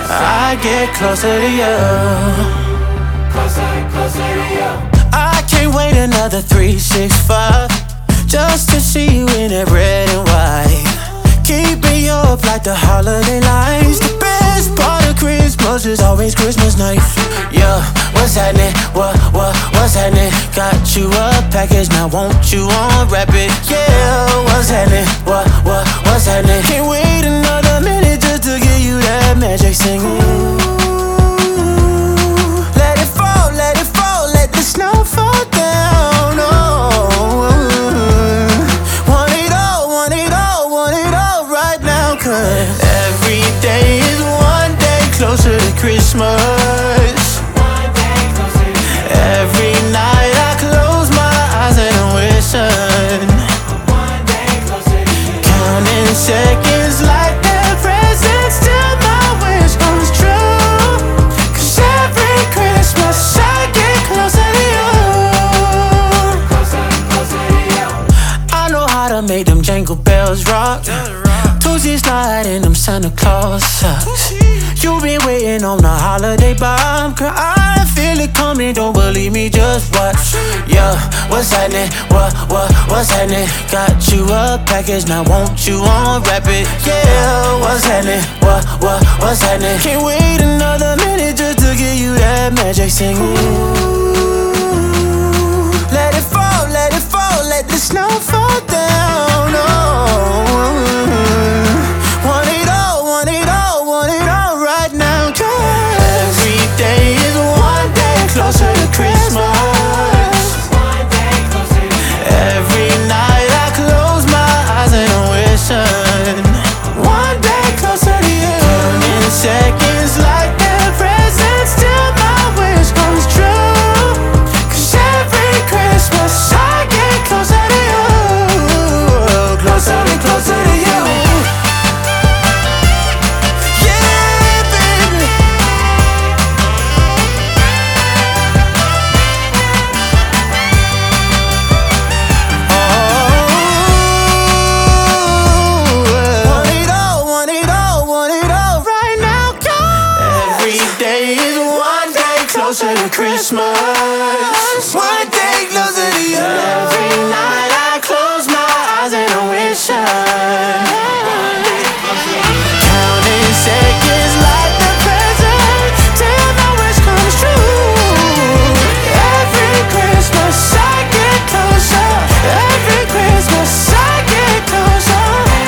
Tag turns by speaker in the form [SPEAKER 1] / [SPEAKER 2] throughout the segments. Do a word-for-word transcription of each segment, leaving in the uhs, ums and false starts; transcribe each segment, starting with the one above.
[SPEAKER 1] I get closer to you. Closer, closer to you. I can't wait another three, six, five, just to see you in that red and white. Keep me up like the holiday lights. The best part of Christmas is always Christmas night. Yeah, what's happening? What, what, what's happening? Got you a package, now won't you unwrap it? Yeah, what's happening? What, what, what's happening? Can't wait another minute just to give you that magic sing. Ooh, let it fall, let it fall, let the snow fall down. Oh, want it all, want it all, want it all right now. Cause every day is one day closer to Christmas. Every night I close my eyes and I'm wishing, counting seconds like they're presents till my wish comes true. Cause every Christmas I get closer to you. I know how to make them jingle bells rock. Tuesday slide in them Santa Claus socks. You been waiting on the holiday bomb, girl, I feel it coming, don't believe me, just watch. Yeah, what's happening? What, what, what's happening? Got you a package, now won't you unwrap it? Yeah, what's happening? What, what, what's happening? Can't wait another minute just to give you that magic sing. Ooh, let it fall, let it fall, let the snow fall down. Oh, want it all, want it all, want it all right now. Every day is one day closer to Christmas. Every night I close my eyes and I'm wishing, one day closer to you. Counting seconds like they're presents till my wish comes true. Cause every Christmas I get closer to you. Closer and closer to you. Closer to Christmas, one day closer to you. Every night I close my eyes and I'm wishing, counting seconds like the present till my wish comes true. Every Christmas I get closer. Every Christmas I get closer.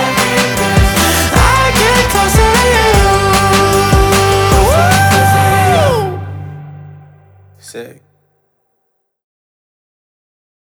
[SPEAKER 1] I get closer to you. Sick.